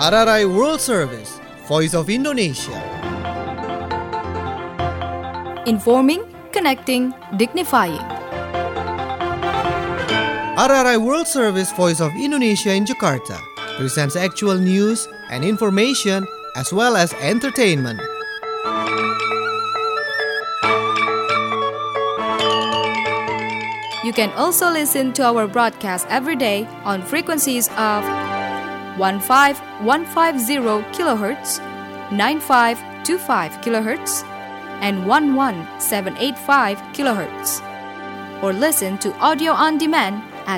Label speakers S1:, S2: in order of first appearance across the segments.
S1: RRI World Service, Voice of Indonesia.
S2: Informing, connecting, dignifying.
S1: RRI World Service, Voice of Indonesia in Jakarta presents actual news and information as well as entertainment.
S2: You can also listen to our broadcast every day on frequencies of 15150 kHz, 9525 kHz, and 11785 kHz. Or listen to audio on demand at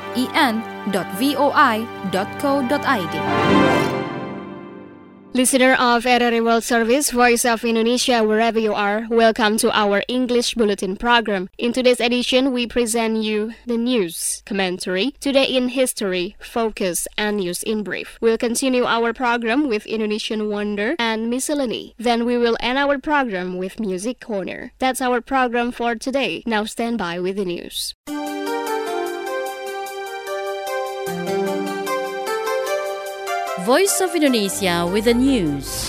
S2: en.voi.co.id.
S3: Listener of RRI World Service, Voice of Indonesia, wherever you are, welcome to our English Bulletin program. In today's edition, we present you the news, commentary, Today in History, Focus, and News in Brief. We'll continue our program with Indonesian Wonder and Miscellany. Then we will end our program with Music Corner. That's our program for today. Now stand by with the news.
S4: Voice of Indonesia with the news.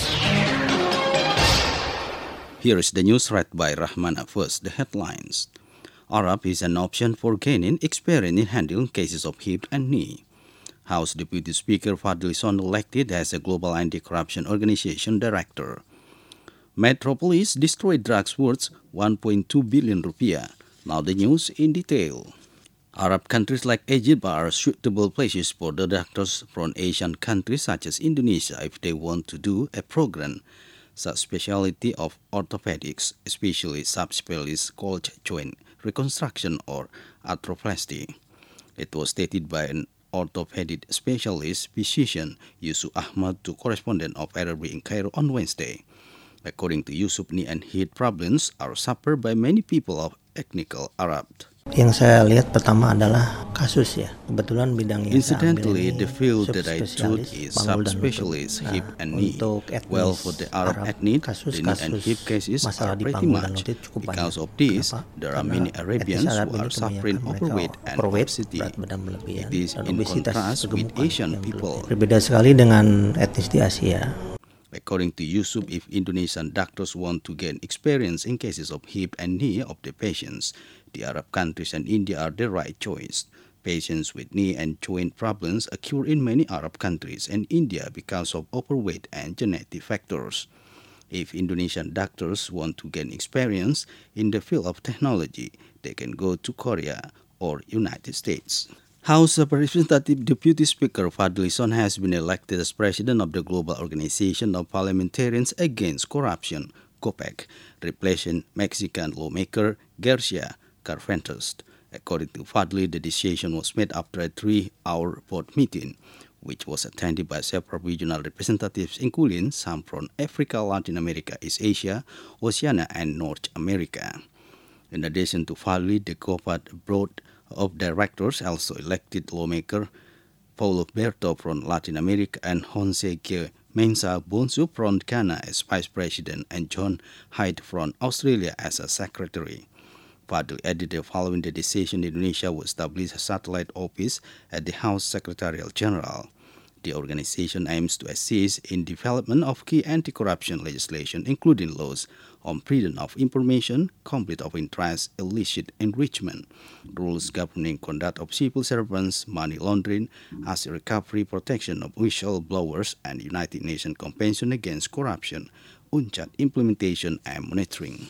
S5: Here is the news read by Rahmana. First, the headlines. ARAP is an option for gaining experience in handling cases of hip and knee. House Deputy Speaker Fadly Lison elected as a Global Anti-Corruption Organization Director. Metropolis destroyed drugs worth 1.2 billion rupiah. Now the news in detail. Arab countries like Egypt are suitable places for the doctors from Asian countries such as Indonesia if they want to do a program subspecialty of orthopedics, especially subspecialist called joint reconstruction or arthroplasty. It was stated by an orthopedic specialist physician Yusuf Ahmad to correspondent of RRB in Cairo on Wednesday. According to Yusuf, knee and hip problems are suffered by many people of ethnic Arab.
S6: Yang saya lihat pertama adalah kasus ya. Kebetulan bidangnya
S5: Incidentally, the field that I took is subspecialist hip and knee. Well, for the Arab ethnic, the knee and hip cases are pretty much. Because of this, there are many Arabians who are suffering overweight and obesity. It is in contrast with Asian people.
S6: Berbeda sekali dengan etnis di Asia.
S5: According to Yusuf, if Indonesian doctors want to gain experience in cases of hip and knee of the patients, the Arab countries and India are the right choice. Patients with knee and joint problems occur in many Arab countries and India because of overweight and genetic factors. If Indonesian doctors want to gain experience in the field of technology, they can go to Korea or United States. House Representative Deputy Speaker Fadly Lison has been elected as President of the Global Organization of Parliamentarians Against Corruption, GOPEC, replacing Mexican lawmaker Garcia Carventos. According to Fadly, the decision was made after a 3-hour board meeting, which was attended by several regional representatives, including some from Africa, Latin America, East Asia, Oceania, and North America. In addition to Fadly, the GOPEC board of directors also elected lawmaker Paulo Berto from Latin America and Jose G. Mensa Bonsu from Ghana as vice president and John Hyde from Australia as a secretary. Fadly added that following the decision, Indonesia will establish a satellite office at the House Secretariat General. The organization aims to assist in development of key anti-corruption legislation, including laws on freedom of information, conflict of interest, illicit enrichment, rules governing conduct of civil servants, money laundering, asset recovery, protection of whistleblowers, and United Nations Convention Against Corruption, UNCTAD implementation and monitoring.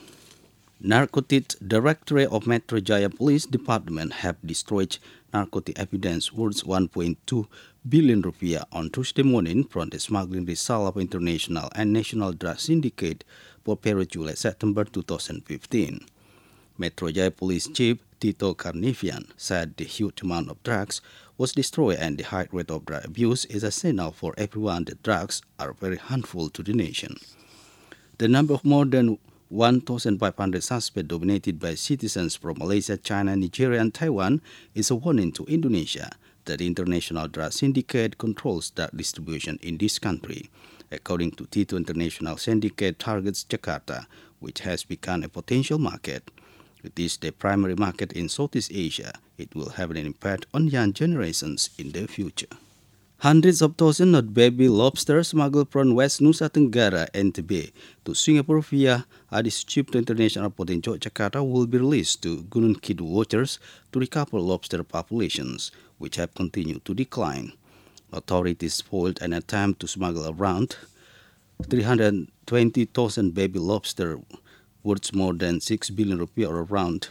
S5: Narcotics Directorate of Metro Jaya Police Department have destroyed narcotic evidence worth 1.2 billion rupiah on Tuesday morning from the smuggling result of international and national drug syndicate for period July-September 2015. Metro Jaya Police Chief Tito Karnavian said the huge amount of drugs was destroyed and the high rate of drug abuse is a signal for everyone that drugs are very harmful to the nation. The number of more than 1,500 suspects dominated by citizens from Malaysia, China, Nigeria, and Taiwan is a warning to Indonesia that the international drug syndicate controls drug distribution in this country. According to Tito, International Syndicate targets Jakarta, which has become a potential market. It is the primary market in Southeast Asia. It will have an impact on young generations in the future. Hundreds of thousands of baby lobsters smuggled from West Nusa Tenggara, NTB, to Singapore via Addis Cipto International Airport in Yogyakarta will be released to Gunung Kidul waters to recover lobster populations, which have continued to decline. Authorities foiled an attempt to smuggle around 320,000 baby lobster worth more than 6 billion rupiah or around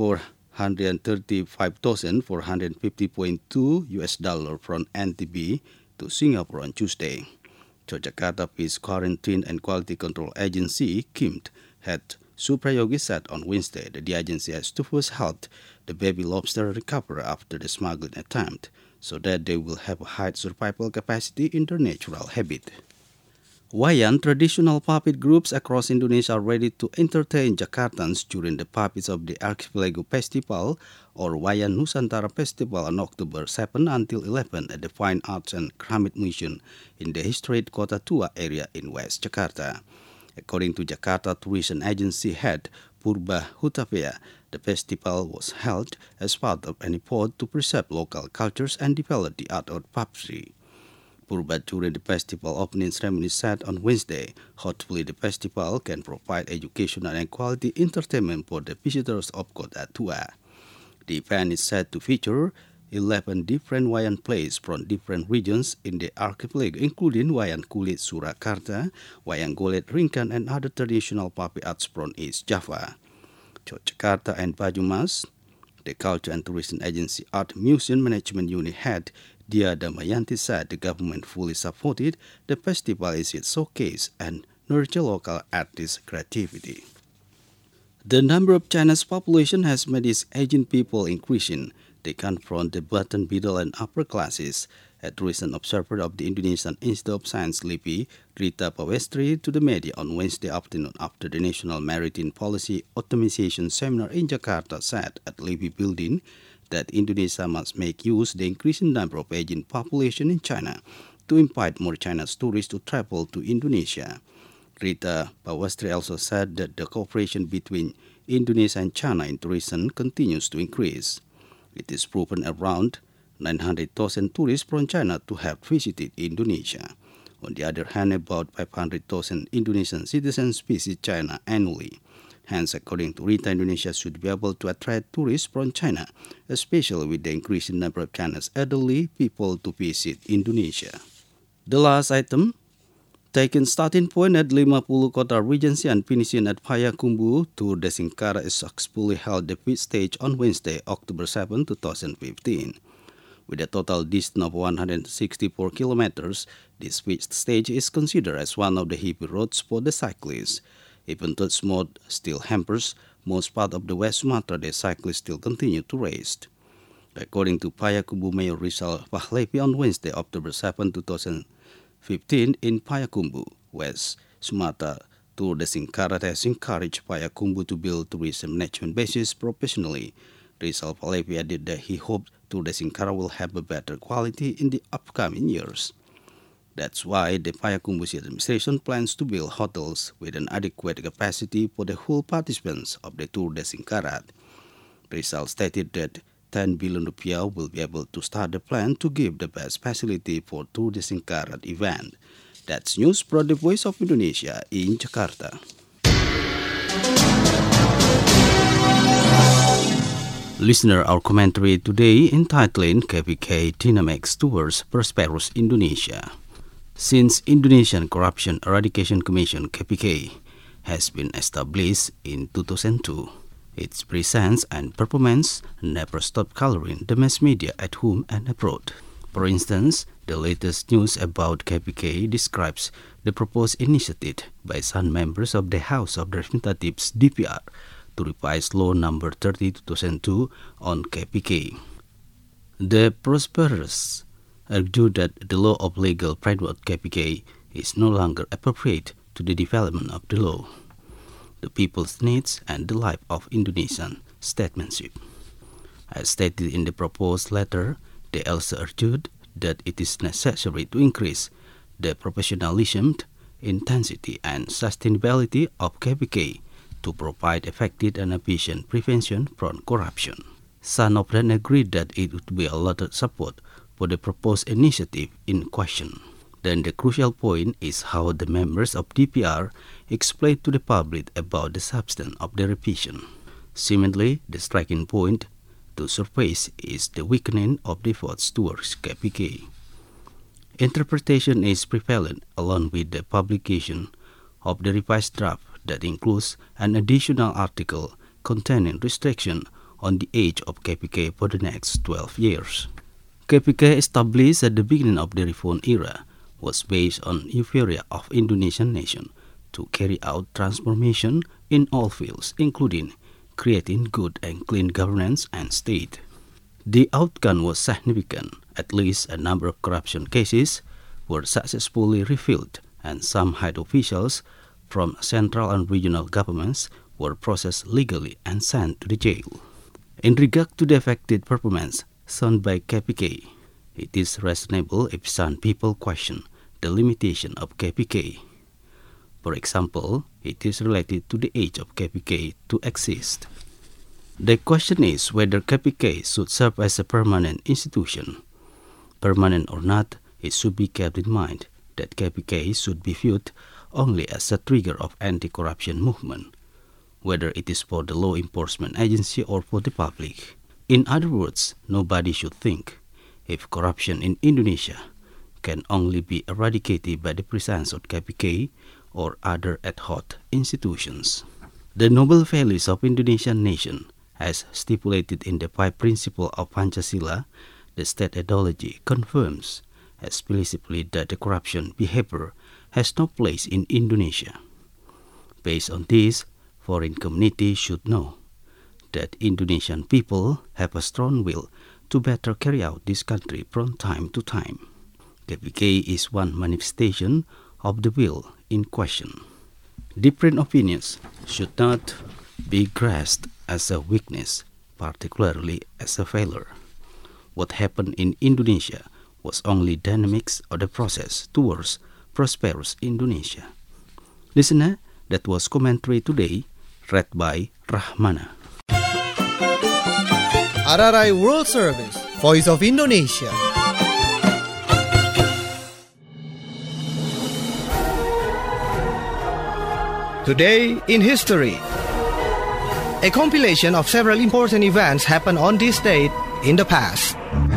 S5: 435,450.2 US dollar from NTB to Singapore on Tuesday. Yogyakarta Fish Quarantine and Quality Control Agency, KIMT, head Suprayogi said on Wednesday that the agency has to first help the baby lobster recover after the smuggling attempt, so that they will have a high survival capacity in their natural habitat. Wayan, traditional puppet groups across Indonesia, are ready to entertain Jakartans during the Puppets of the Archipelago Festival, or Wayan Nusantara Festival, on October 7 until 11 at the Fine Arts and Keramik Museum in the historic Kota Tua area in West Jakarta. According to Jakarta Tourism Agency head Purba Hutapea, the festival was held as part of an effort to preserve local cultures and develop the art of puppetry. Purba, during the festival opening ceremony, said on Wednesday, hopefully the festival can provide educational and quality entertainment for the visitors of Kota Tua. The event is said to feature 11 different Wayan plays from different regions in the archipelago, including Wayan Kulit Surakarta, Wayang Golek Ringkan, and other traditional puppet arts from East Java. Yogyakarta and Banyumas, the Culture and Tourism Agency Art Museum Management Unit head Dia Damayanti said the government fully supported the festival as it showcase and nurture local artists' creativity. The number of China's population has made its aging people increasing. They come from the bottom, middle, and upper classes. A recent observer of the Indonesian Institute of Science, LIPI, Rita Pawestri, to the media on Wednesday afternoon after the National Maritime Policy Optimization Seminar in Jakarta said at LIPI building that Indonesia must make use of the increasing number of aging population in China to invite more Chinese tourists to travel to Indonesia. Rita Pawestri also said that the cooperation between Indonesia and China in tourism continues to increase. It is proven around 900,000 tourists from China to have visited Indonesia. On the other hand, about 500,000 Indonesian citizens visit China annually. Hence, according to Rita, Indonesia should be able to attract tourists from China, especially with the increasing number of China's elderly people to visit Indonesia. The last item, taking starting point at 50 Kota Regency and finishing at Payakumbuh, Tour de Singkara is successfully held the fifth stage on Wednesday, October 7, 2015. With a total distance of 164 kilometers, this fifth stage is considered as one of the heavy roads for the cyclists. Even though smooth still hampers most part of the West Sumatra, the cyclists still continue to race. According to Payakumbuh Mayor Rizal Pahlevi on Wednesday, October 7, 2015, in Payakumbuh, West Sumatra, Tour de Singkara has encouraged Payakumbuh to build tourism management bases professionally. Rizal Pahlevi added that he hoped Tour de Singkara will have a better quality in the upcoming years. That's why the Payakumbuh City Administration plans to build hotels with an adequate capacity for the whole participants of the Tour de Singkara. Rizal stated that 10 billion rupiah will be able to start the plan to give the best facility for Tour de Singkara event. That's news from the Voice of Indonesia in Jakarta. Listener, our commentary today entitled KPK Dynamics Towards Prosperous Indonesia. Since Indonesian Corruption Eradication Commission (KPK) has been established in 2002, its presence and performance never stopped coloring the mass media at home and abroad. For instance, the latest news about KPK describes the proposed initiative by some members of the House of Representatives (DPR) to revise Law No. 30/2002 on KPK. The prosperous argue that the law of legal framework KPK is no longer appropriate to the development of the law, the people's needs, and the life of Indonesian statesmanship. As stated in the proposed letter, they also argued that it is necessary to increase the professionalism, intensity, and sustainability of KPK to provide effective and efficient prevention from corruption. Some of them agreed that it would be a lot of support for the proposed initiative in question. Then the crucial point is how the members of DPR explain to the public about the substance of the revision. Seemingly, the striking point to surface is the weakening of the votes towards KPK. Interpretation is prevalent along with the publication of the revised draft that includes an additional article containing restriction on the age of KPK for the next 12 years. KPK, established at the beginning of the reform era, was based on euphoria of Indonesian nation to carry out transformation in all fields, including creating good and clean governance and state. The outcome was significant. At least a number of corruption cases were successfully revealed, and some high officials from central and regional governments were processed legally and sent to the jail. In regard to the effective performance shown by KPK, it is reasonable if some people question the limitation of KPK. For example, it is related to the age of KPK to exist. The question is whether KPK should serve as a permanent institution. Permanent or not, it should be kept in mind that KPK should be viewed only as a trigger of anti-corruption movement, whether it is for the law enforcement agency or for the public. In other words, nobody should think if corruption in Indonesia can only be eradicated by the presence of KPK or other ad hoc institutions. The noble values of Indonesian nation, as stipulated in the 5 principles of Pancasila, the state ideology confirms explicitly that the corruption behavior has no place in Indonesia. Based on this, foreign community should know that Indonesian people have a strong will to better carry out this country from time to time. KPK is one manifestation of the will in question. Different opinions should not be grasped as a weakness, particularly as a failure. What happened in Indonesia was only dynamics of the process towards prosperous Indonesia. Listener, that was commentary today, read by Rahmana.
S1: RRI World Service, Voice of Indonesia. Today in History. A compilation of several important events happened on this date in the past.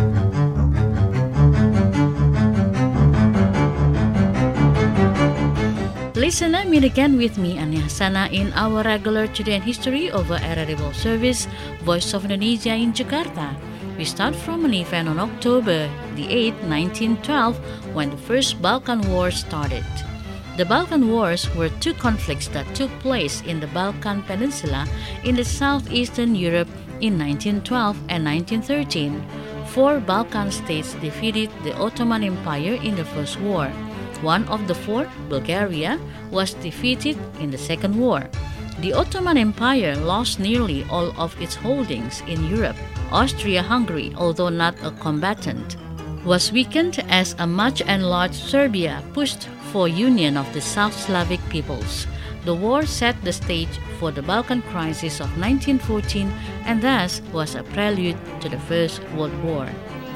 S4: Listener, meet again with me, Ania Hasana, in our regular Today in History over RRI World Service, Voice of Indonesia in Jakarta. We start from an event on October the 8th, 1912, when the First Balkan War started. The Balkan Wars were 2 conflicts that took place in the Balkan Peninsula in the southeastern Europe in 1912 and 1913. 4 Balkan states defeated the Ottoman Empire in the First War. One of the 4, Bulgaria, was defeated in the Second War. The Ottoman Empire lost nearly all of its holdings in Europe. Austria-Hungary, although not a combatant, was weakened as a much enlarged Serbia pushed for union of the South Slavic peoples. The war set the stage for the Balkan crisis of 1914 and thus was a prelude to the First World War.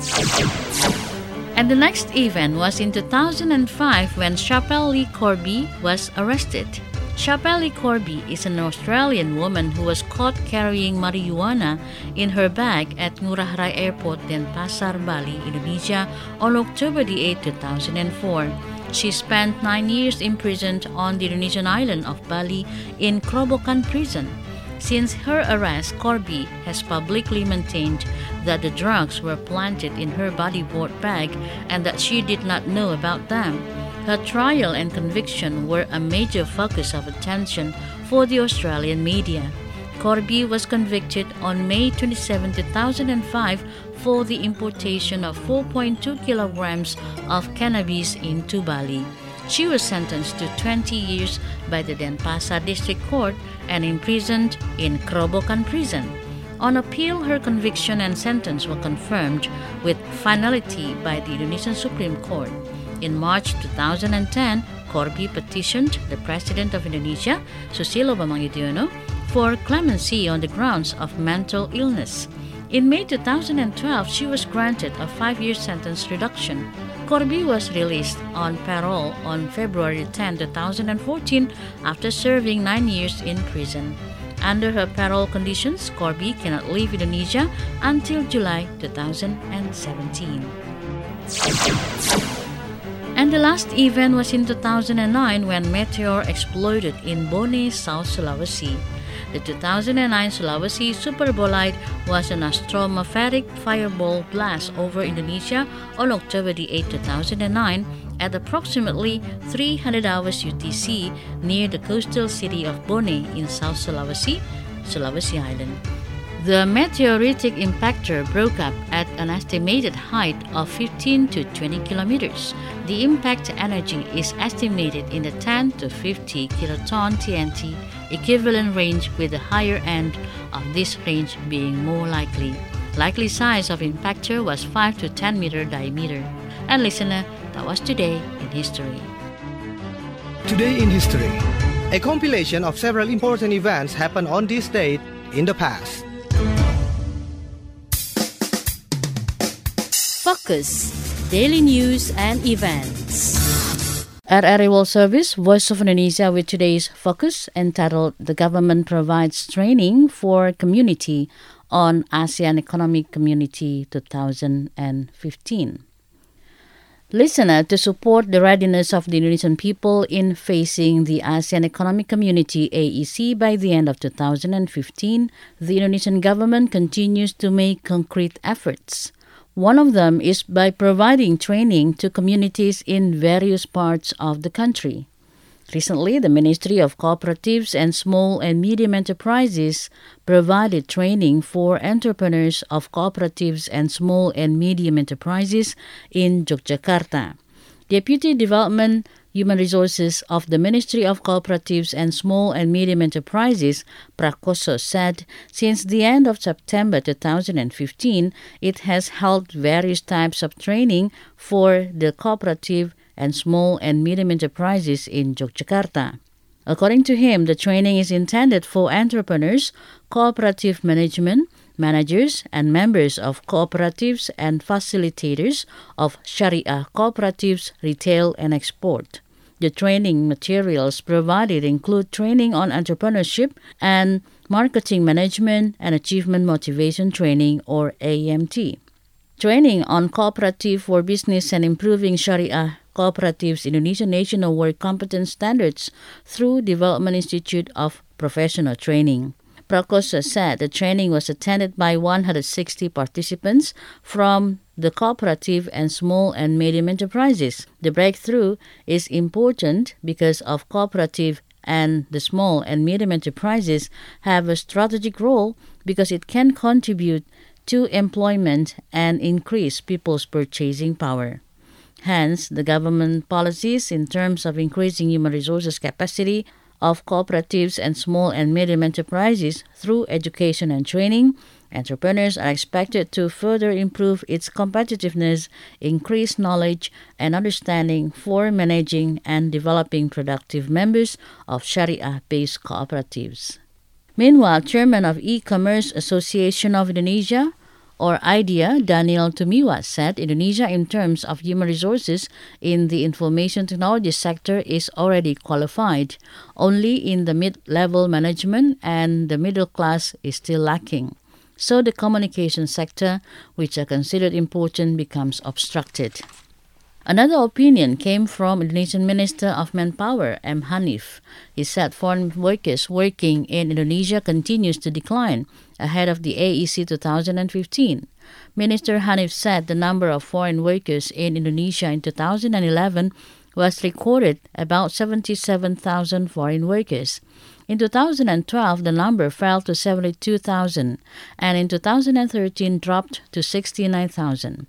S4: And the next event was in 2005 when Chapelle Lee Corby was arrested. Chapelle Lee Corby is an Australian woman who was caught carrying marijuana in her bag at Ngurah Rai Airport, Denpasar, Bali, Indonesia on October 8, 2004. She spent 9 years imprisoned on the Indonesian island of Bali in Kerobokan prison. Since her arrest, Corby has publicly maintained that the drugs were planted in her bodyboard bag and that she did not know about them. Her trial and conviction were a major focus of attention for the Australian media. Corby was convicted on May 27, 2005 for the importation of 4.2 kilograms of cannabis into Bali. She was sentenced to 20 years by the Denpasar District Court and imprisoned in Kerobokan prison. On appeal, her conviction and sentence were confirmed with finality by the Indonesian Supreme Court. In March 2010, Corby petitioned the President of Indonesia, Susilo Bambang Yudhoyono, for clemency on the grounds of mental illness. In May 2012, she was granted a 5-year sentence reduction. Corby was released on parole on February 10, 2014 after serving 9 years in prison. Under her parole conditions, Corby cannot leave Indonesia until July 2017. And the last event was in 2009 when meteor exploded in Bone, South Sulawesi. The 2009 Sulawesi Superbolide was an astromapheric fireball blast over Indonesia on October 8, 2009 at approximately 300 hours UTC near the coastal city of Bone in South Sulawesi, Sulawesi Island. The meteoritic impactor broke up at an estimated height of 15 to 20 kilometers. The impact energy is estimated in the 10 to 50 kiloton TNT equivalent range, with the higher end of this range being more likely. Likely size of impactor was 5 to 10 meter diameter. And listener, that was Today in History.
S1: Today in History, a compilation of several important events happened on this date in the past.
S2: Focus, daily news and events.
S4: RRI World Service, Voice of Indonesia, with today's focus entitled "The Government Provides Training for Community on ASEAN Economic Community 2015. Listener, to support the readiness of the Indonesian people in facing the ASEAN Economic Community AEC by the end of 2015, the Indonesian government continues to make concrete efforts. One of them is by providing training to communities in various parts of the country. Recently, the Ministry of Cooperatives and Small and Medium Enterprises provided training for entrepreneurs of cooperatives and small and medium enterprises in Yogyakarta. Deputy Development Human Resources of the Ministry of Cooperatives and Small and Medium Enterprises, Prakoso, said since the end of September 2015, it has held various types of training for the cooperative and small and medium enterprises in Yogyakarta. According to him, the training is intended for entrepreneurs, cooperative managers, and members of cooperatives and facilitators of Sharia cooperatives, retail, and export. The training materials provided include training on entrepreneurship and marketing management and achievement motivation training, or AMT. Training on cooperative for business and improving Sharia cooperatives Indonesian National Work Competence Standards through Development Institute of Professional Training. Prakoso said the training was attended by 160 participants from the cooperative and small and medium enterprises. The breakthrough is important because of cooperative and the small and medium enterprises have a strategic role because it can contribute to employment and increase people's purchasing power. Hence, the government policies in terms of increasing human resources capacity of cooperatives and small and medium enterprises through education and training, entrepreneurs are expected to further improve its competitiveness, increase knowledge and understanding for managing and developing productive members of Sharia-based cooperatives. Meanwhile, Chairman of E-Commerce Association of Indonesia, or IDEA, Daniel Tumiwa, said Indonesia in terms of human resources in the information technology sector is already qualified. Only in the mid-level management and the middle class is still lacking. So the communication sector, which are considered important, becomes obstructed. Another opinion came from Indonesian Minister of Manpower, M. Hanif. He said foreign workers working in Indonesia continues to decline ahead of the AEC 2015. Minister Hanif said the number of foreign workers in Indonesia in 2011 was recorded about 77,000 foreign workers. In 2012, the number fell to 72,000, and in 2013 dropped to 69,000.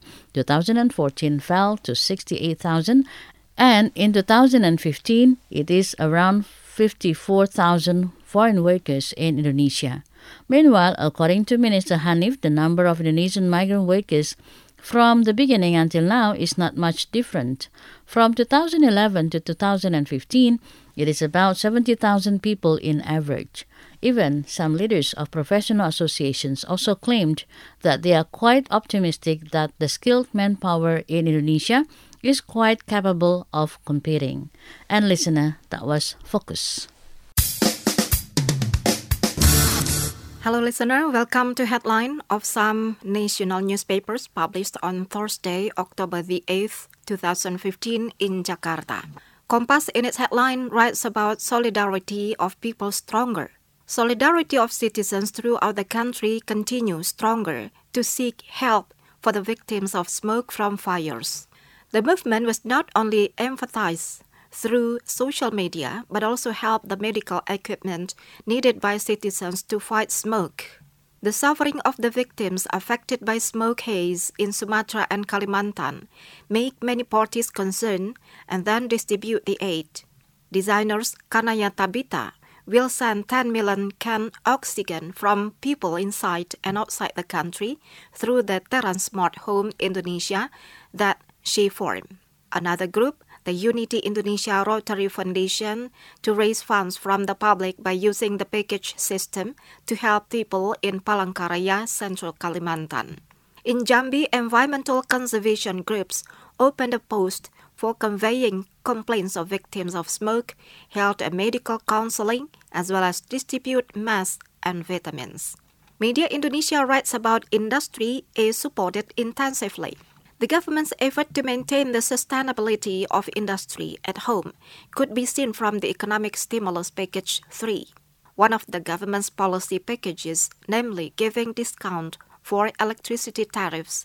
S4: 2014 fell to 68,000, and in 2015, it is around 54,000 foreign workers in Indonesia. Meanwhile, according to Minister Hanif, the number of Indonesian migrant workers from the beginning until now is not much different. From 2011 to 2015, it is about 70,000 people in average. Even some leaders of professional associations also claimed that they are quite optimistic that the skilled manpower in Indonesia is quite capable of competing. And listener, that was Focus.
S7: Hello listener, welcome to Headline of some national newspapers published on Thursday, October the 8th, 2015 in Jakarta. Kompas in its headline writes about solidarity of people stronger. Solidarity of citizens throughout the country continues stronger to seek help for the victims of smoke from fires. The movement was not only emphasized through social media, but also help the medical equipment needed by citizens to fight smoke. The suffering of the victims affected by smoke haze in Sumatra and Kalimantan make many parties concerned and then distribute the aid. Designers Kanaya Tabita will send 10 million can oxygen from people inside and outside the country through the Terran Smart Home Indonesia that she formed. Another group, the Unity Indonesia Rotary Foundation, to raise funds from the public by using the package system to help people in Palangkaraya, Central Kalimantan. In Jambi, environmental conservation groups opened a post for conveying complaints of victims of smoke, held a medical counseling, as well as distribute masks and vitamins. Media Indonesia writes about industry is supported intensively. The government's effort to maintain the sustainability of industry at home could be seen from the Economic Stimulus Package 3. One of the government's policy packages, namely giving discount for electricity tariffs,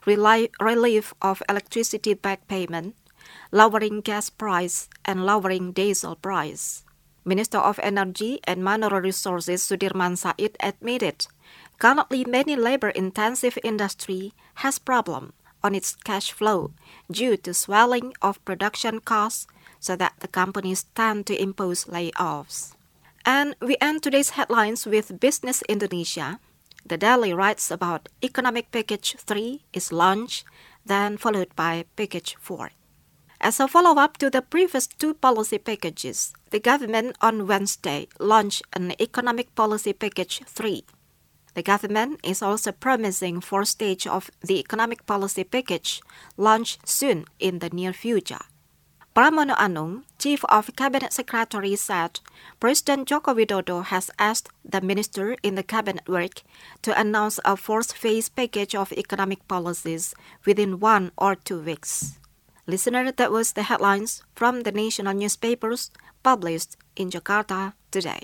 S7: relief of electricity back payment, lowering gas price, and lowering diesel price. Minister of Energy and Mineral Resources Sudirman Said admitted, currently many labor-intensive industry has problems on its cash flow due to swelling of production costs, so that the companies tend to impose layoffs. And we end today's headlines with Business Indonesia. The Daily writes about Economic Package 3 is launched, then followed by Package 4. As a follow-up to the previous two policy packages, the government on Wednesday launched an Economic Policy Package 3. The government is also promising fourth stage of the economic policy package launched soon in the near future. Pramono Anung, Chief of Cabinet Secretary, said President Joko Widodo has asked the minister in the cabinet work to announce a fourth phase package of economic policies within 1 or 2 weeks. Listener, that was the headlines from the national newspapers published in Jakarta today.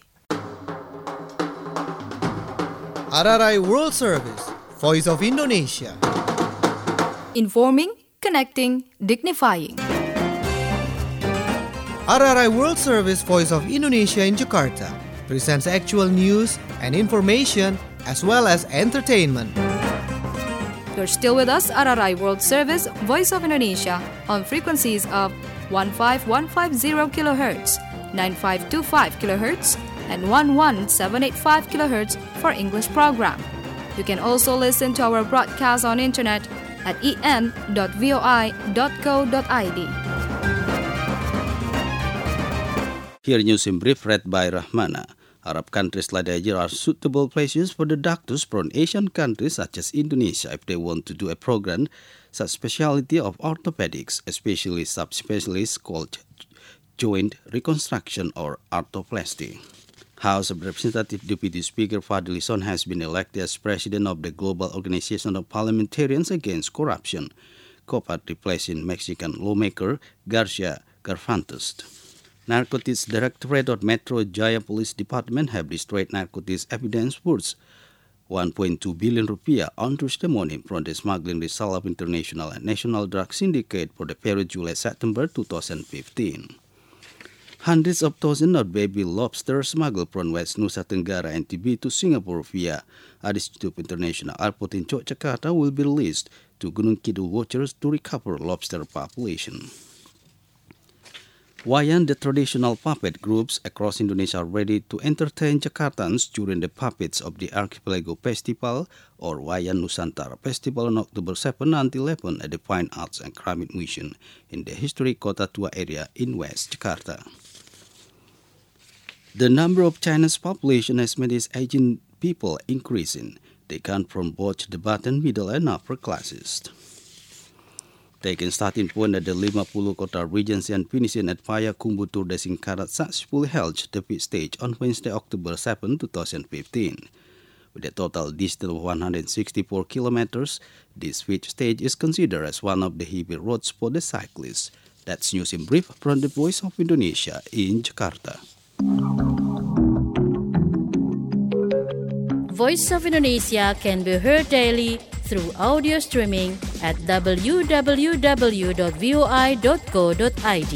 S1: RRI World Service, Voice of Indonesia.
S2: Informing, connecting, dignifying.
S1: RRI World Service, Voice of Indonesia in Jakarta presents actual news and information as well as entertainment.
S2: You're still with us, RRI World Service, Voice of Indonesia, on frequencies of 15150 kHz, 9525 kHz, and 11785 kHz for English program. You can also listen to our broadcast on internet at en.voi.co.id.
S5: Here news in brief read by Rahmana. Arab countries like Nigeria are suitable places for the doctors from Asian countries such as Indonesia if they want to do a program such specialty of orthopedics, especially subspecialties called joint reconstruction or arthroplasty. House of Representatives Deputy Speaker Fadli Lison has been elected as President of the Global Organization of Parliamentarians Against Corruption, COPAT, replacing Mexican lawmaker Garcia Garfantes. Narcotics Directorate of Metro Jaya Police Department have destroyed narcotics evidence worth 1.2 billion rupiah on Tuesday morning from the smuggling result of international and national drug syndicate for the period July-September 2015. Hundreds of thousands of baby lobsters smuggled from West Nusa Tenggara and TB to Singapore via Adis Djuf International Airport in Yogyakarta will be released to Gunung Kidul watchers to recover lobster population. Wayan, the traditional puppet groups across Indonesia, are ready to entertain Jakartans during the puppets of the Archipelago Festival or Wayan Nusantara Festival on October 7 until 11 at the Fine Arts and Keramik Museum in the historic Kota Tua area in West Jakarta. The number of China's population estimated is aging people increasing. They come from both the bottom, middle, and upper classes. Taking starting point at the 50 Kota Regency and finishing at Payakumbuh Tour de Singkarat successfully held the fifth stage on Wednesday, October 7, 2015. With a total distance of 164 kilometers, this fifth stage is considered as one of the heavy roads for the cyclists. That's news in brief from the Voice of Indonesia in Jakarta.
S4: Voice of Indonesia can be heard daily through audio streaming at www.voi.co.id.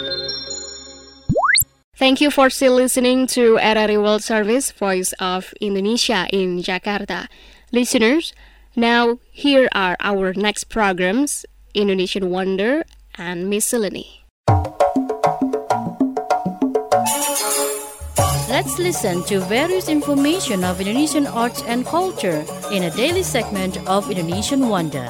S3: Thank you for still listening to RRI World Service, Voice of Indonesia in Jakarta. Listeners, now here are our next programs, Indonesian Wonder and Miscellany.
S4: Let's listen to various information of Indonesian arts and culture in a daily segment of Indonesian Wonder.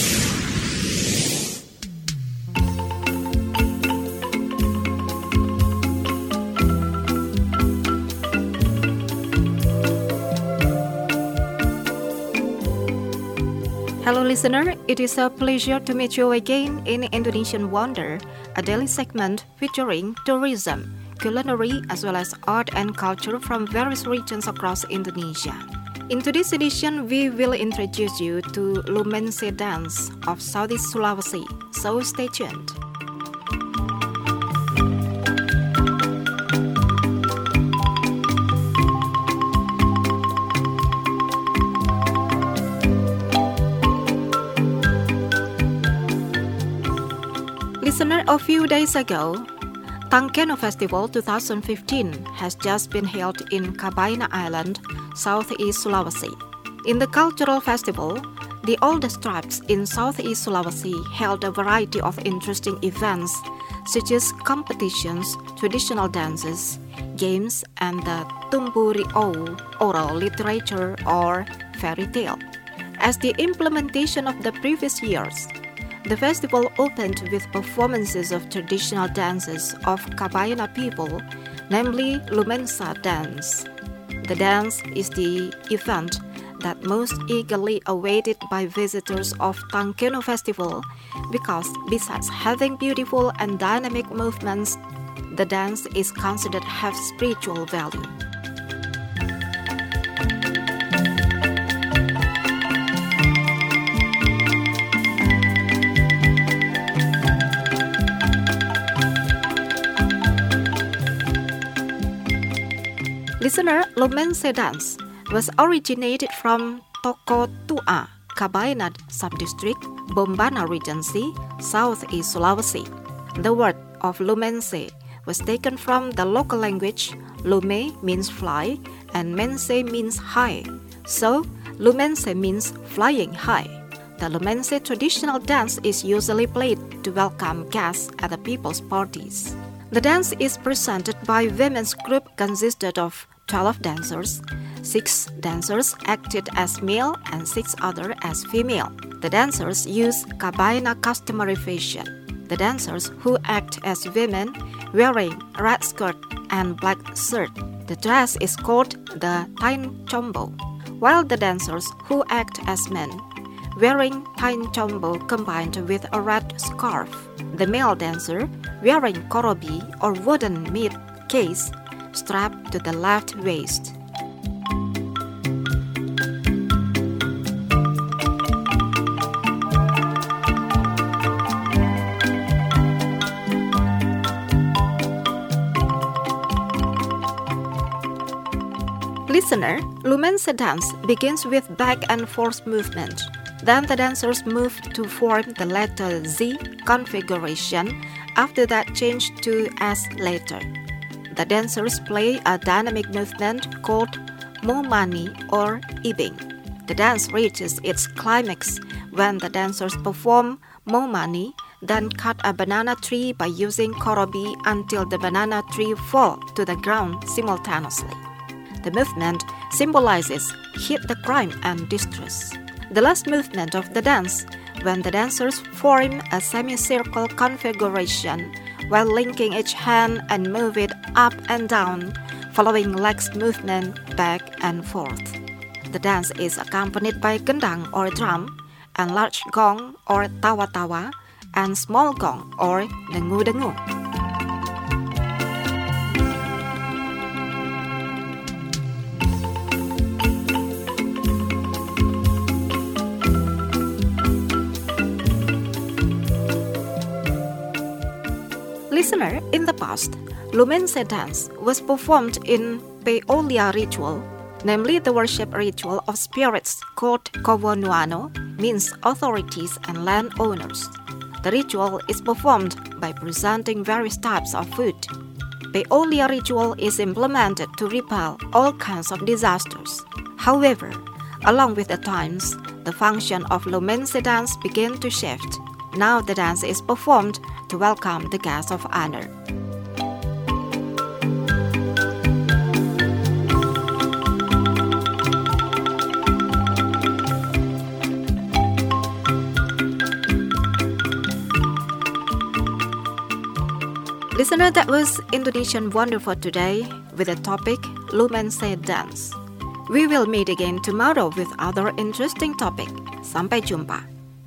S7: Hello listener, it is a pleasure to meet you again in Indonesian Wonder, a daily segment featuring tourism, culinary as well as art and culture from various regions across Indonesia. In today's edition, we will introduce you to Lumense dance of Southeast Sulawesi, so stay tuned. Listener, a few days ago, Tangkeno Festival 2015 has just been held in Kabaina Island, Southeast Sulawesi. In the cultural festival, the oldest tribes in Southeast Sulawesi held a variety of interesting events such as competitions, traditional dances, games, and the Tumburi'ou, oral literature or fairy tale. As the implementation of the previous years, the festival opened with performances of traditional dances of Kabaina people, namely Lumense dance. The dance is the event that most eagerly awaited by visitors of Tangkeno Festival because besides having beautiful and dynamic movements, the dance is considered to have spiritual value. Listener, Lumense dance was originated from Toko Tua, Kabaina Subdistrict, Bombana Regency, Southeast Sulawesi. The word of Lumense was taken from the local language. Lume means fly and Mense means high. So, Lumense means flying high. The Lumense traditional dance is usually played to welcome guests at the people's parties. The dance is presented by women's group consisted of 12 dancers. 6 dancers acted as male and 6 others as female. The dancers use Kabaina customary fashion. The dancers who act as women wearing red skirt and black shirt. The dress is called the Tain Chombo, while the dancers who act as men wearing Tain Chombo combined with a red scarf. The male dancer wearing korobi or wooden meat case strapped to the left waist. Listener, Lumense dance begins with back and forth movement. Then the dancers move to form the letter Z configuration, after that change to S later. The dancers play a dynamic movement called Momani or Ibing. The dance reaches its climax when the dancers perform Momani, then cut a banana tree by using korobi until the banana tree falls to the ground simultaneously. The movement symbolizes hit the crime and distress. The last movement of the dance, when the dancers form a semicircle configuration while linking each hand and move it up and down, following legs movement back and forth. The dance is accompanied by gendang or drum, and large gong or tawa-tawa, and small gong or dengu-dengu. Listener, in the past, Lumense dance was performed in Peolia ritual, namely the worship ritual of spirits called Kowonuano, means authorities and landowners. The ritual is performed by presenting various types of food. Peolia ritual is implemented to repel all kinds of disasters. However, along with the times, the function of Lumense dance began to shift. Now the dance is performed to welcome the guest of honor. Listener, that was Indonesian Wonder for today with the topic Lumense Dance. We will meet again tomorrow with other interesting topic. Sampai jumpa.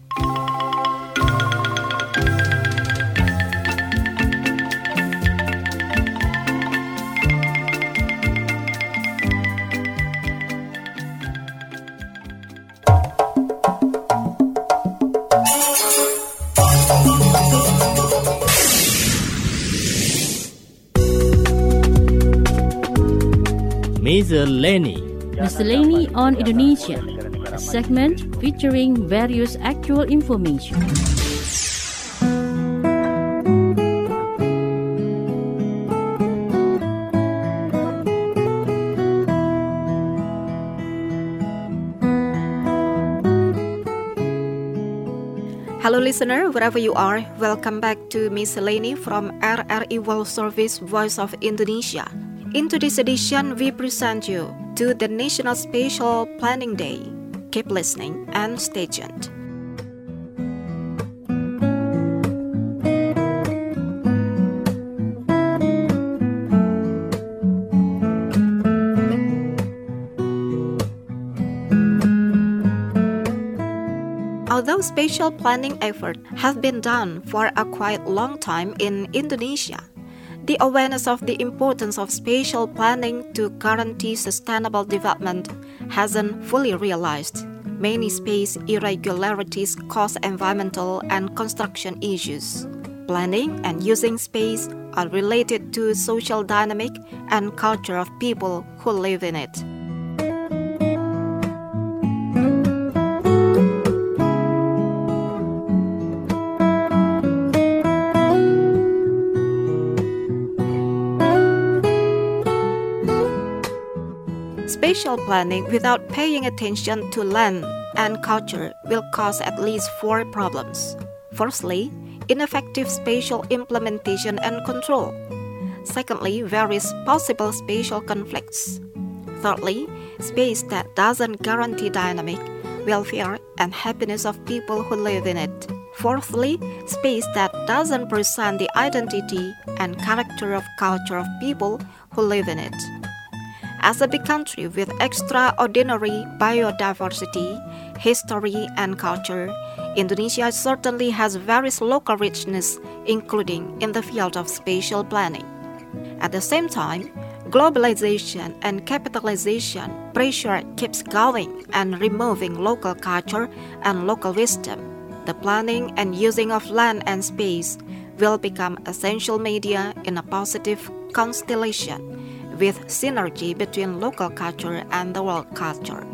S4: Miscellany on Indonesia, a segment featuring various actual information.
S7: Hello listener, wherever you are, welcome back to Miscellany from RRI World Service Voice of Indonesia. In today's edition, we present you to the National Spatial Planning Day. Keep listening and stay tuned. Although spatial planning efforts have been done for a quite long time in Indonesia, the awareness of the importance of spatial planning to guarantee sustainable development hasn't fully realized. Many space irregularities cause environmental and construction issues. Planning and using space are related to social dynamic and culture of people who live in it. Spatial planning without paying attention to land and culture will cause at least 4 problems. Firstly, ineffective spatial implementation and control. Secondly, various possible spatial conflicts. Thirdly, space that doesn't guarantee dynamic, welfare, and happiness of people who live in it. Fourthly, space that doesn't present the identity and character of culture of people who live in it. As a big country with extraordinary biodiversity, history, and culture, Indonesia certainly has various local richness, including in the field of spatial planning. At the same time, globalization and capitalization pressure keeps going and removing local culture and local wisdom. The planning and using of land and space will become essential media in a positive constellation, with synergy between local culture and the world culture.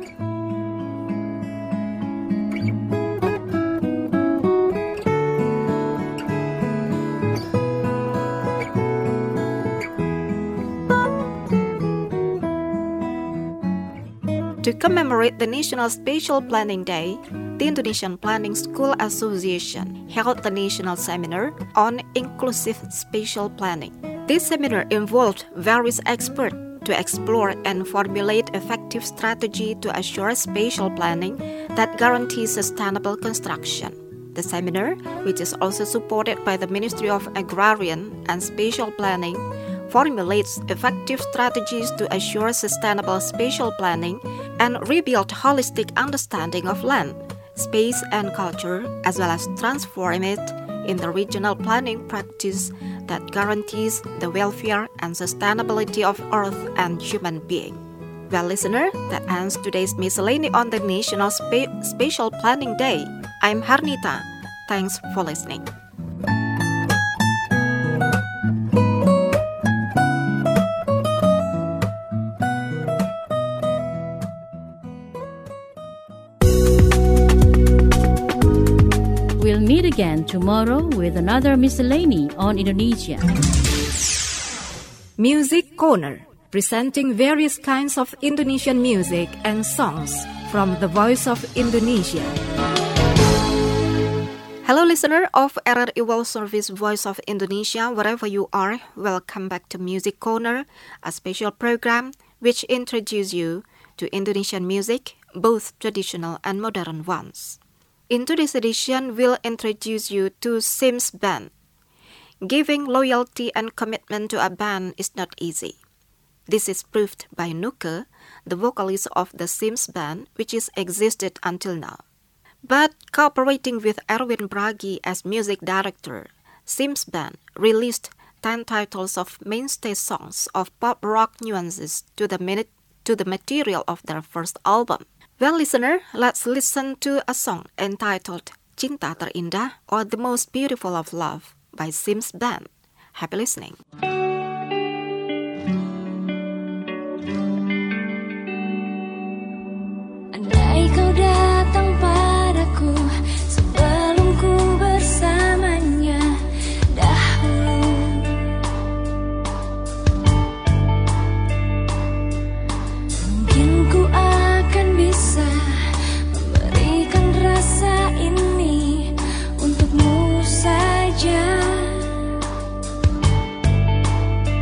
S7: To commemorate the National Spatial Planning Day, the Indonesian Planning School Association held the national seminar on inclusive spatial planning. This seminar involved various experts to explore and formulate effective strategy to assure spatial planning that guarantees sustainable construction. The seminar, which is also supported by the Ministry of Agrarian and Spatial Planning, formulates effective strategies to assure sustainable spatial planning and rebuild holistic understanding of land, space and culture, as well as transform it in the regional planning practice that guarantees the welfare and sustainability of Earth and human being. Well, listener, that ends today's miscellany on the National Spatial Planning Day. I'm Harnita. Thanks for listening.
S4: We'll meet again tomorrow with another miscellany on Indonesia.
S7: Music Corner, presenting various kinds of Indonesian music and songs from the Voice of Indonesia. Hello listener of RRI World Service Voice of Indonesia, wherever you are, welcome back to Music Corner, a special program which introduces you to Indonesian music, both traditional and modern ones. In today's edition, we'll introduce you to Sims Band. Giving loyalty and commitment to a band is not easy. This is proved by Nuke, the vocalist of the Sims Band, which is existed until now. But cooperating with Erwin Bragi as music director, Sims Band released 10 titles of mainstay songs of pop rock nuances to the material of their first album. Well, listener, let's listen to a song entitled Cinta Terindah or The Most Beautiful of Love by Sims Band. Happy listening.
S8: Andai kau datang padaku sebelum ku bersamanya dahulu, mungkin ku akan bisa memberikan rasa ini untukmu saja.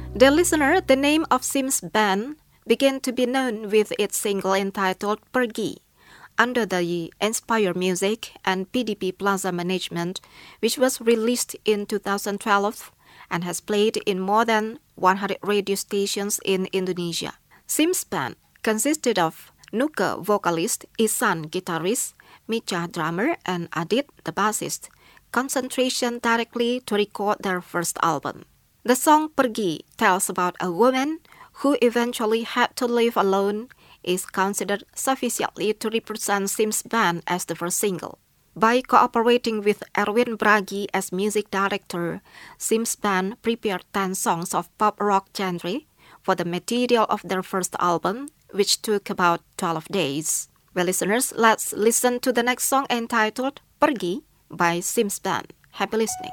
S7: Dear listener, the name of Sims Band began to be known with its single entitled Pergi, under the Inspire Music and PDP Plaza management, which was released in 2012 and has played in more than 100 radio stations in Indonesia. Sims Band consisted of Nuke vocalist, Isan guitarist, Micha drummer, and Adit the bassist, concentration directly to record their first album. The song Pergi tells about a woman who eventually had to live alone, is considered sufficiently to represent Sims Band as the first single. By cooperating with Erwin Bragi as music director, Sims Band prepared 10 songs of pop rock genre for the material of their first album, which took about 12 days. Well, listeners, let's listen to the next song entitled Pergi by Sims Band. Happy listening.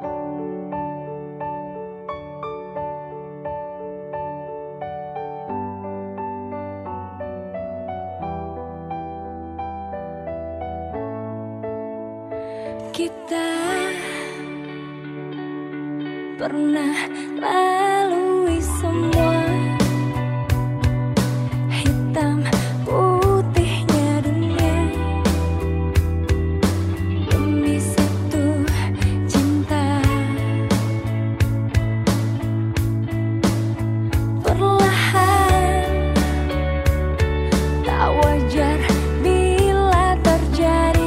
S8: Kita pernah lalui semua, hitam putihnya dunia, demi satu cinta. Perlahan, tak wajar bila terjadi.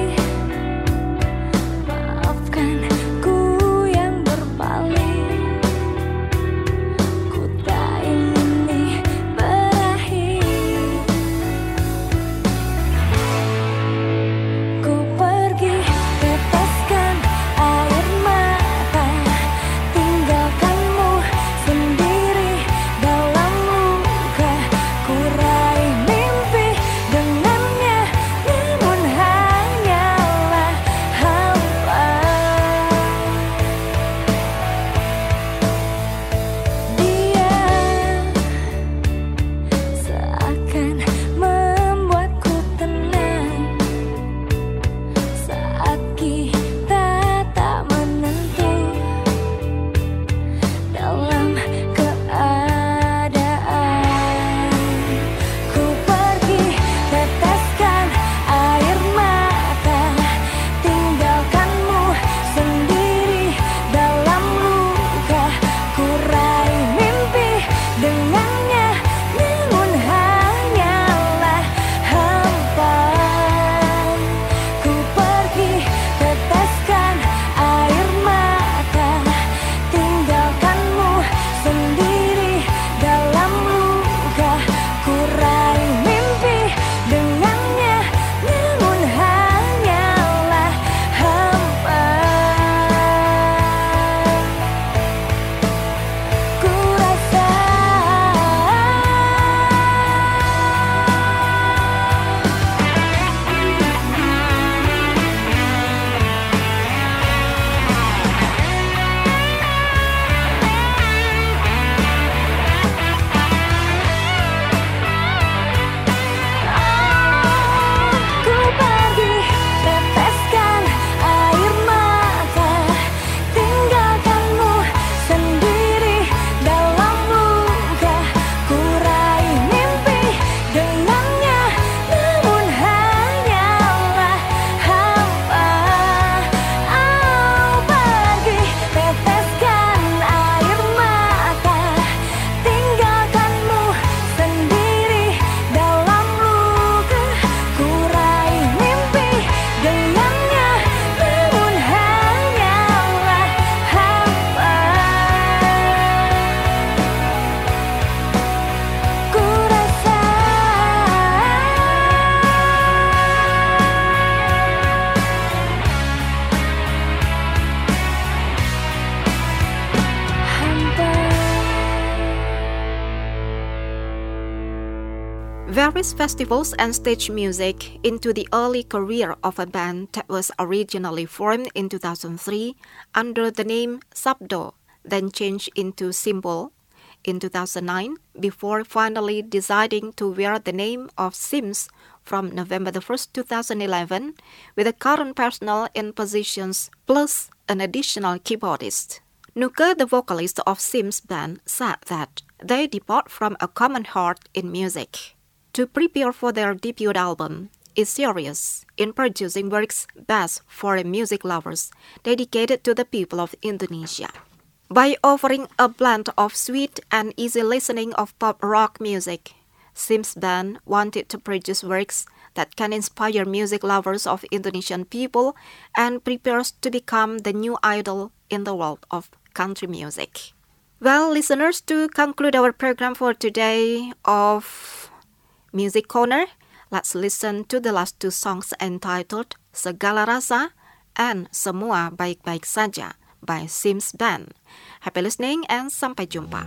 S7: Various festivals and stage music into the early career of a band that was originally formed in 2003 under the name Sabdo, then changed into Symbol in 2009 before finally deciding to wear the name of Sims from November 1st, 2011 with a current personnel in positions plus an additional keyboardist. Nuke, the vocalist of Sims Band, said that they depart from a common heart in music. To prepare for their debut album is serious in producing works best for music lovers dedicated to the people of Indonesia. By offering a blend of sweet and easy listening of pop rock music, Sims Band wanted to produce works that can inspire music lovers of Indonesian people and prepares to become the new idol in the world of country music. Well, listeners, to conclude our program for today of Music Corner, let's listen to the last two songs entitled Segala Rasa and Semua Baik-Baik Saja by Sims Band. Happy listening and sampai jumpa.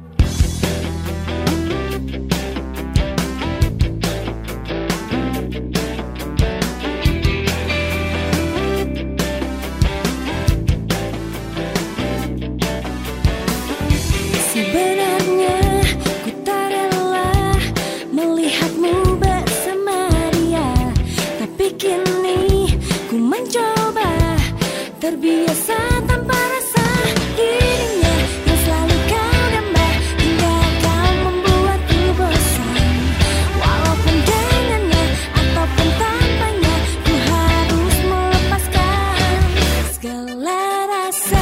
S8: Sebenarnya ku tak rela melihatmu bersama dia, tapi kini ku mencoba terbiasa tanpa rasa dirinya yang selalu kau damba hingga kau membuatku bosan. Walaupun dengannya ataupun tanpanya, ku harus melepaskan segala rasa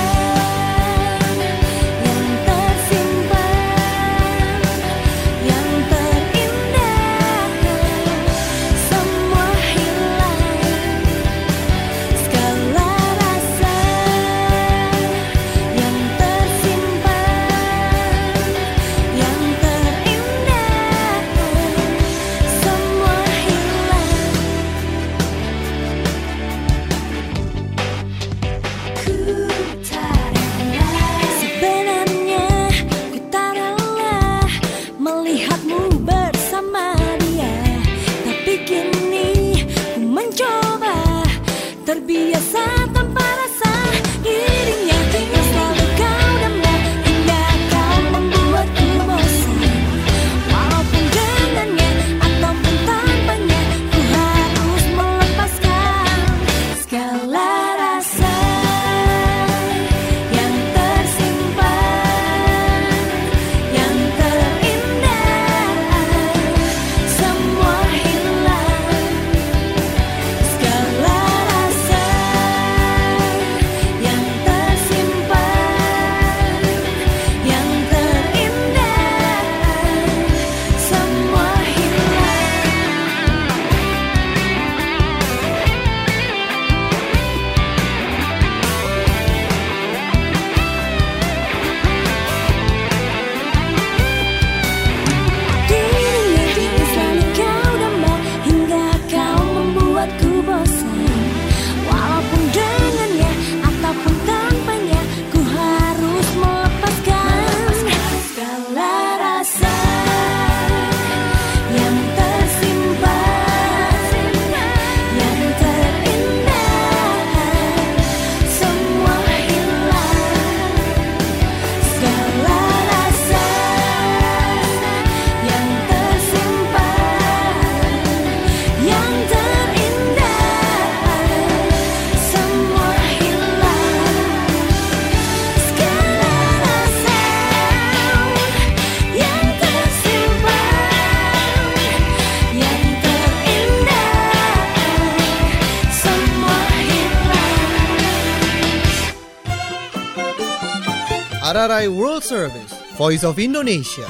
S8: yang tersimpan, yang terindah, semua hilang. Segala rasa yang tersimpan, yang terindah, semua hilang. Sebenarnya ku tak rela melihatmu bersama dia, tapi kini ku mencoba terbiasa tanpa rasa dirinya yang selalu kau damba hingga kau membuatku bosan. Walaupun dengannya ataupun tanpanya, ku harus melepaskan segala rasa yang tersimpan, yang terindah, semua hilang. Segala rasa yang tersimpan, yang terindah, semua dirinya yang selalu kau damba hingga kau membuatku bosan. Walaupun dengannya ataupun tanpanya, ku harus melepaskan segala rasa yang tersimpan, yang terindah, semua hilang. Segala rasa yang tersimpan, yang terindah, semua hilang. Segala rasa yang tersimpan, yang terindah, semua hilang.
S1: RRI World Service, Voice of Indonesia.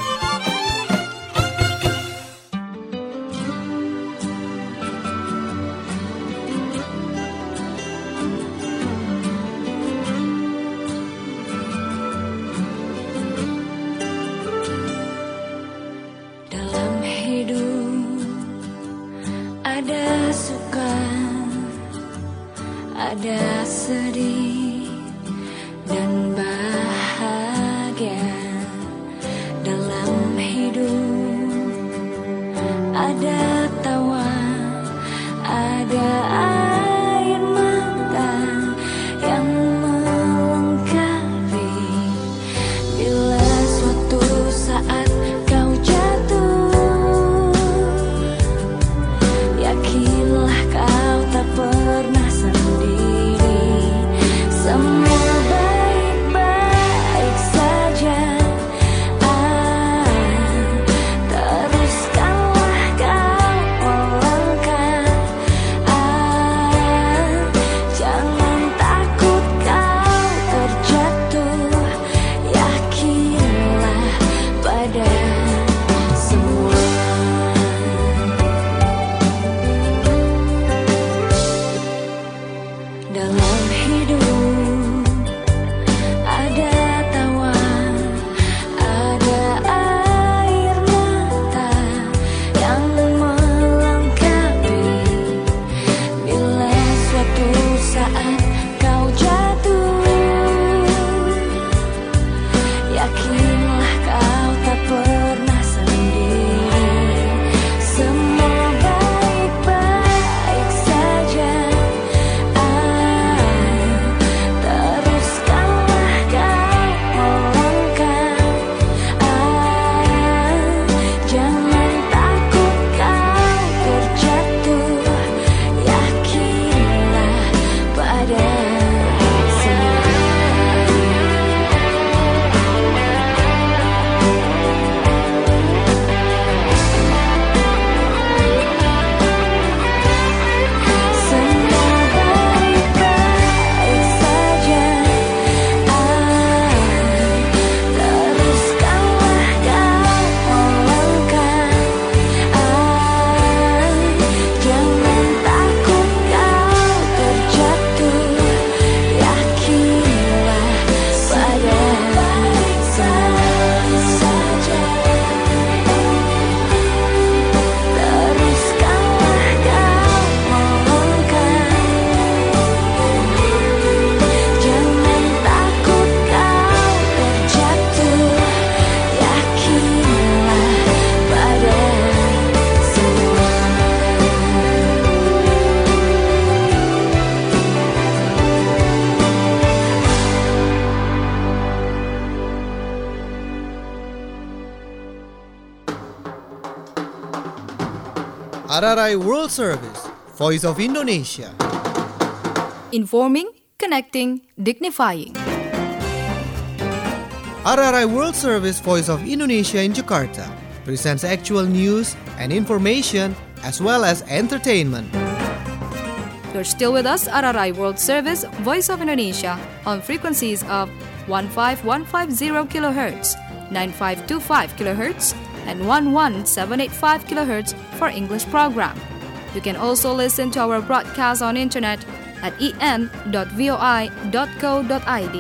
S8: Dalam hidup ada suka, ada sedih dan bahagia. Dalam hidup ada tawa, ada air mata yang melengkapi. Bila suatu saat kau jatuh, yakinlah kau tak pernah sendiri. Semua baik-baik
S1: RRI World Service, Voice of Indonesia.
S2: Informing, connecting, dignifying.
S1: RRI World Service, Voice of Indonesia in Jakarta presents actual news and information as well as entertainment.
S2: You're still with us, RRI World Service, Voice of Indonesia, on frequencies of 15150 kHz, 9525 kHz, and 11785 kHz for English program. You can also listen to our broadcast on internet at en.voi.co.id.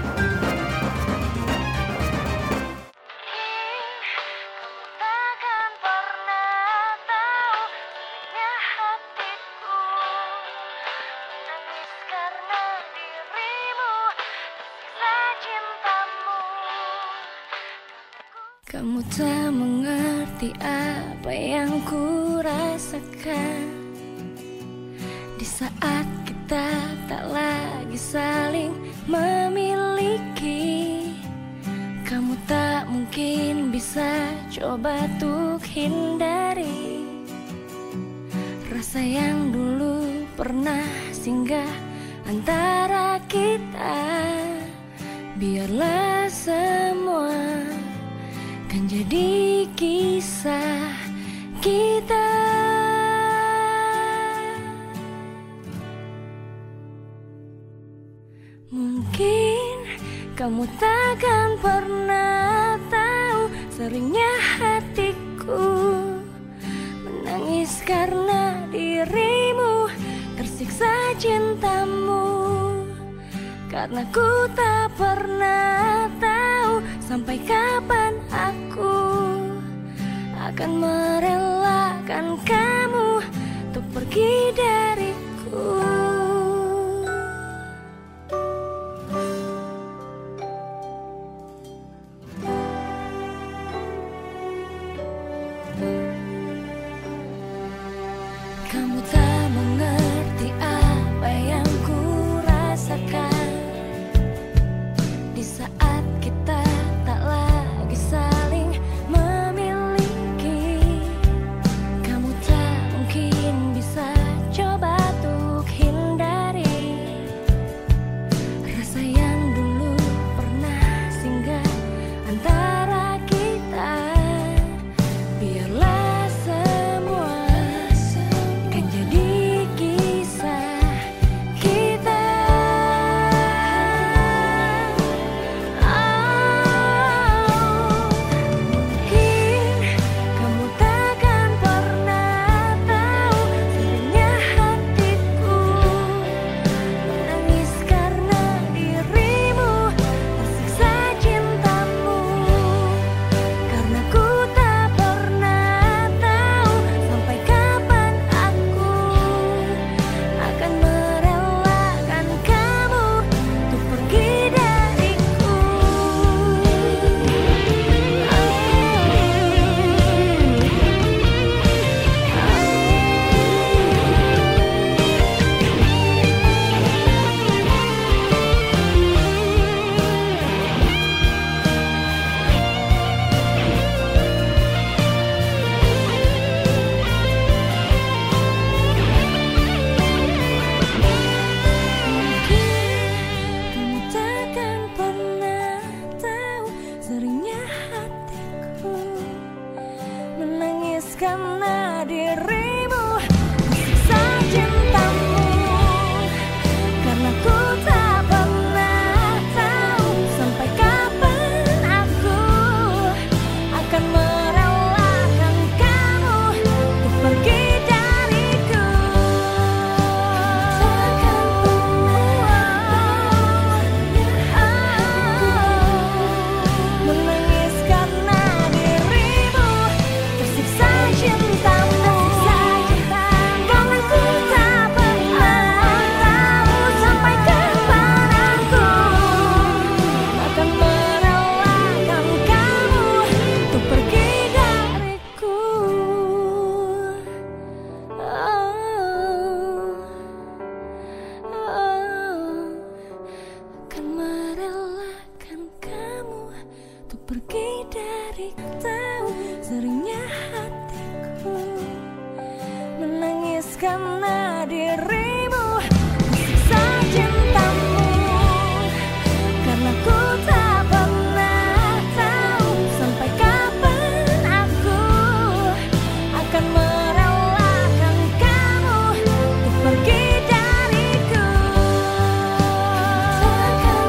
S8: Kamu tak mengerti apa yang ku rasakan di saat kita tak lagi saling memiliki. Kamu tak mungkin bisa coba untuk hindari rasa yang dulu pernah singgah antara kita. Biarlah semua kan jadi kisah kita. Mungkin kamu takkan pernah tahu seringnya hatiku menangis karena dirimu, tersiksa cintamu. Karena ku tak pernah tahu sampai kapan aku akan merelakan kamu untuk pergi dariku. Kamu tak mengerti apa yang ku rasakan di saat kita tak lagi saling memiliki. Kamu tak mungkin bisa coba untuk hindari rasa yang dulu pernah singgah antara kita. Biarlah semua kan jadi kisah kita. Karena dirimu, tersiksa cintamu. Karena ku tak pernah tahu sampai kapan aku akan merelakan kamu untuk pergi dariku. Takkan menangis karena dirimu, tersiksa cintamu. Karena ku tak pernah tahu sampai kapan aku akan merelakan kamu untuk pergi dariku. Akan merelakan kamu untuk pergi dari tahu seringnya hatiku karena dirimu, kusiksa cintamu, karena ku tak pernah tahu sampai kapan aku akan merelakan kamu untuk pergi dariku. Takkan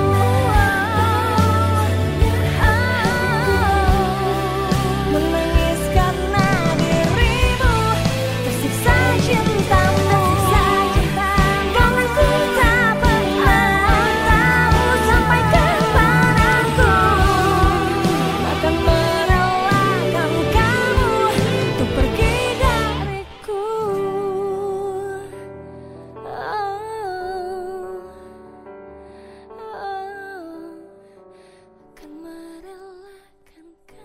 S8: menangis karena dirimu, tersiksa cintamu, karena ku tak pernah tahu sampai kapan aku akan merelakan kamu untuk pergi dariku. Akan merelakan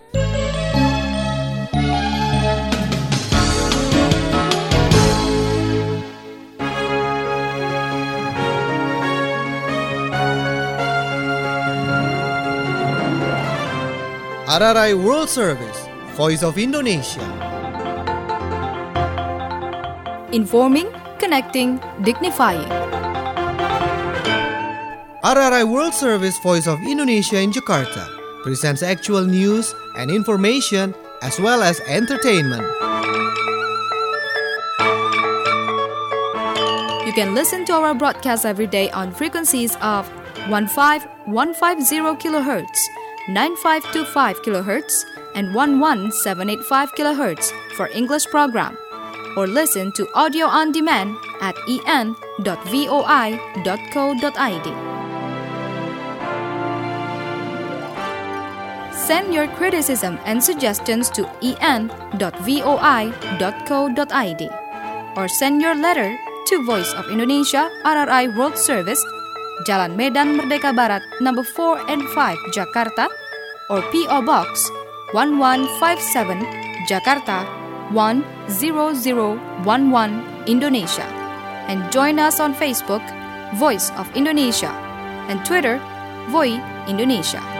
S1: RRI World Service, Voice of Indonesia.
S2: Informing, connecting, dignifying.
S1: RRI World Service, Voice of Indonesia in Jakarta presents actual news and information as well as entertainment.
S2: You can listen to our broadcast every day on frequencies of 15150 kHz, 9525 kHz, and 11785 kHz for English program, or listen to audio on demand at en.voi.co.id. Send your criticism and suggestions to en.voi.co.id, or send your letter to Voice of Indonesia RRI World Service, Jalan Medan Merdeka Barat, number 4 and 5, Jakarta, or P.O. Box 1157, Jakarta 10011, Indonesia. And join us on Facebook, Voice of Indonesia, and Twitter, Voi Indonesia.